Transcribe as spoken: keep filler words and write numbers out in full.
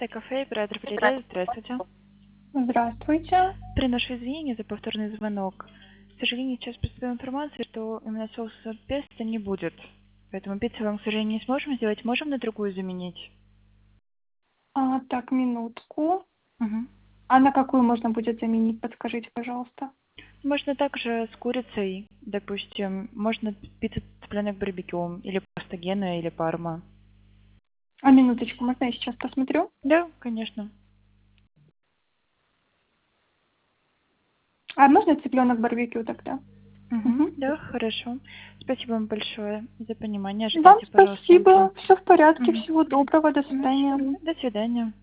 Чистое кафе, оператор передает. Здравствуйте. Здравствуйте. Приношу извинения за повторный звонок. К сожалению, сейчас поступила информация, что именно соуса песто не будет. Поэтому пиццу вам, к сожалению, не сможем сделать. Можем на другую заменить? А, так, минутку. Угу. А на какую можно будет заменить? Подскажите, пожалуйста. Можно также с курицей, допустим. Можно пицца цыпленок барбекю, или просто гена, или парма. А минуточку, можно я сейчас посмотрю? Да, конечно. А можно цыпленок барбекю тогда? Угу. Мгм. Да, хорошо. Спасибо вам большое за понимание. Вам Ожидайте, пожалуйста. спасибо. Все в порядке. Угу. Всего доброго. До свидания. До свидания.